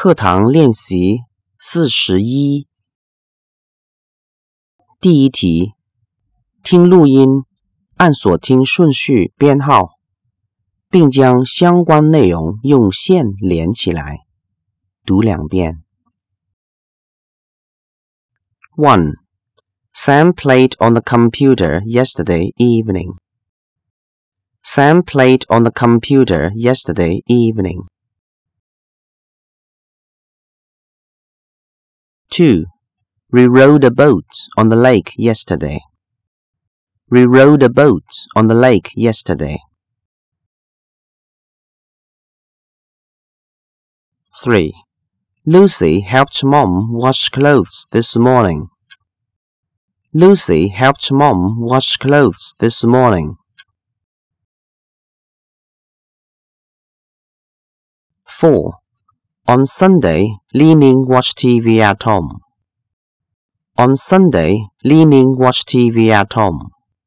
课堂练习41第一题，听录音，按所听顺序编号，并将相关内容用线连起来。读2遍。1. Sam played on the computer yesterday evening. Sam played on the computer yesterday evening. 2. We rowed a boat on the lake yesterday. We rowed a boat on the lake yesterday. 3. Lucy helped Mom wash clothes this morning. Lucy helped Mom wash clothes this morning. 4. On Sunday, Li Ming watched TV at home. On Sunday, Li Ming watched TV at home.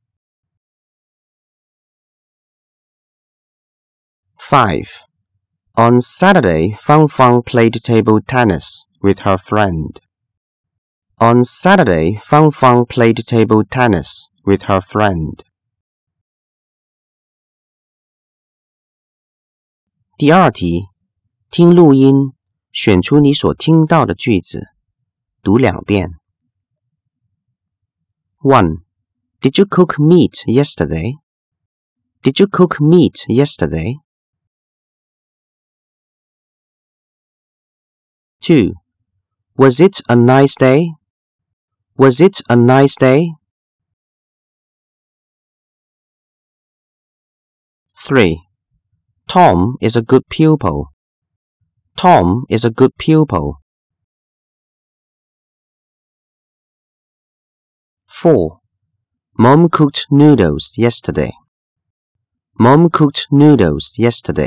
5. On Saturday, Fang Fang played table tennis with her friend. On Saturday, Fang Fang played table tennis with her friend. 第二题，听录音，选出你所听到的句子，读2遍。1. Did you cook meat yesterday? Did you cook meat yesterday? 2. Was it a nice day? Was it a nice day? 3. Tom is a good pupil. Tom is a good pupil. 4. Mom cooked noodles yesterday. Mom cooked noodles yesterday.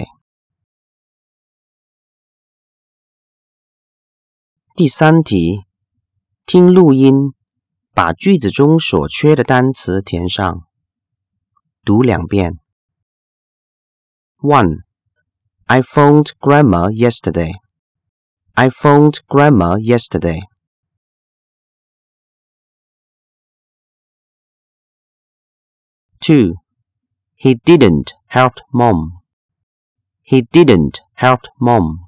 第三题，听录音，把句子中所缺的单词填上。读2遍。1. I phoned Grandma yesterday. I phoned Grandma yesterday. 2. He didn't help Mom. He didn't help Mom.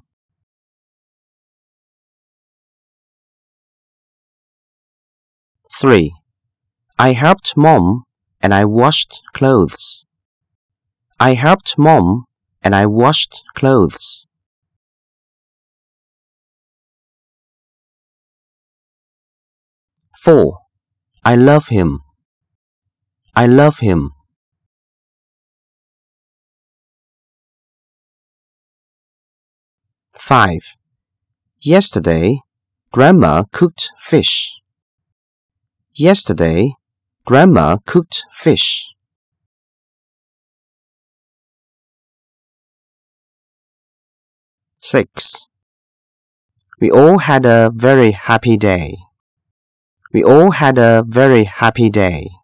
3. I helped Mom and I washed clothes. I helped Mom and I washed clothes. 4. I love him. I love him. 5. Yesterday, Grandma cooked fish. Yesterday, Grandma cooked fish. 6. We all had a very happy day. We all had a very happy day.